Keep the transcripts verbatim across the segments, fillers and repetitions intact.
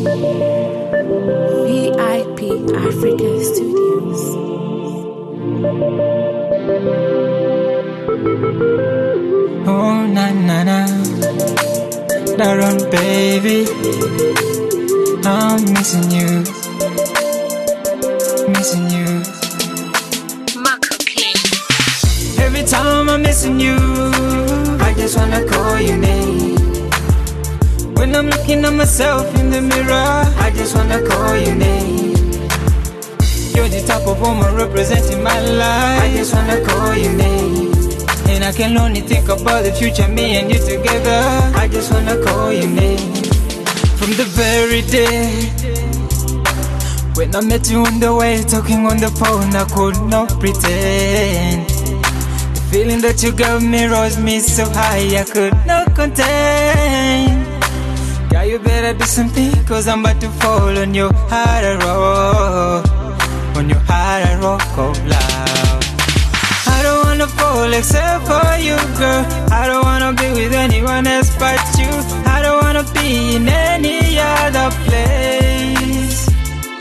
V I P Africa Studios. Oh na na na, Daron baby, I'm missing you, missing you. Marco King. Every time I'm missing you, I just wanna call your name. When I'm looking at myself in the mirror, I just wanna call your name. You're the type of woman representing my life. I just wanna call your name. And I can only think about the future, me and you together. I just wanna call your name. From the very day when I met you on the way, talking on the phone, I could not pretend. The feeling that you gave me rose me so high, I could not contain. Girl, you better do something, cause I'm about to fall on your hard rock, on your hard rock of love. I don't wanna fall except for you, girl. I don't wanna be with anyone else but you. I don't wanna be in any other place.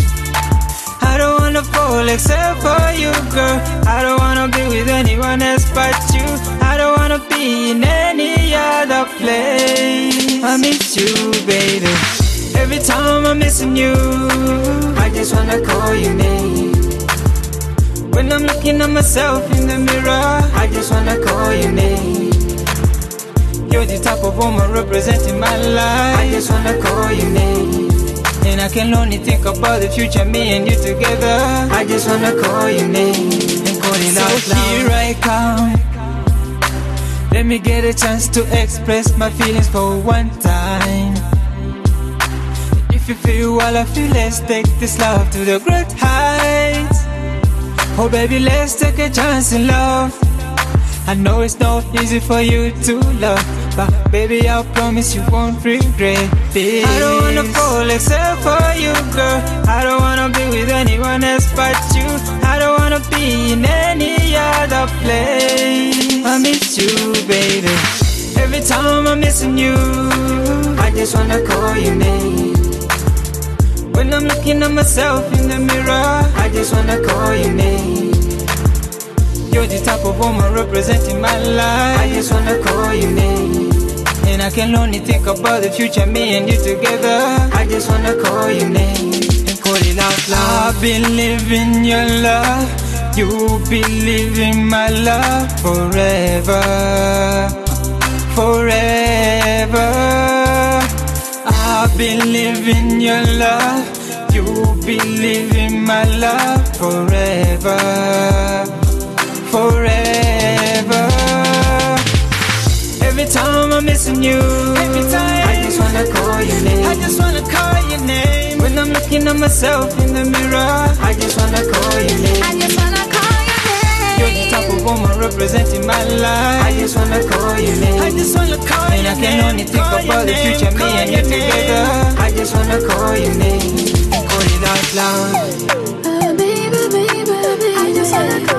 I don't wanna fall except for you, girl. I don't wanna be with anyone else but you. I don't wanna be in any other place. I miss you, baby. Every time I'm missing you, I just wanna call your name. When I'm looking at myself in the mirror, I just wanna call your name. You're the type of woman representing my life. I just wanna call your name. And I can only think about the future, me and you together. I just wanna call your name and call it so out loud. Here I come. Let me get a chance to express my feelings for one time. If you feel what I feel, let's take this love to the great heights. Oh baby, let's take a chance in love. I know it's not easy for you to love, but baby, I promise you won't regret this. I don't wanna fall except for you, girl. I don't wanna be with anyone else but you. I don't wanna be in any other place. I miss you, baby. Every time I'm missing you, I just wanna call your name. When I'm looking at myself in the mirror, I just wanna call your name. You're the type of woman representing my life. I just wanna call your name. And I can only think about the future, me and you together. I just wanna call your name and call it out loud. I've been living your love, you'll be living my love forever, forever. I've been living your love, you'll be living my love forever, forever. Every time I'm missing you, every time I just wanna call your name. I just wanna call your name. When I'm looking at myself in the mirror, I just wanna call your name. I just wanna call your name. You're the type of woman representing my life. I just wanna call your name. I just wanna call your name. And I can only think about the future, me and you together. I just wanna call your name and call it out loud. Oh, baby, baby, baby. I just wanna call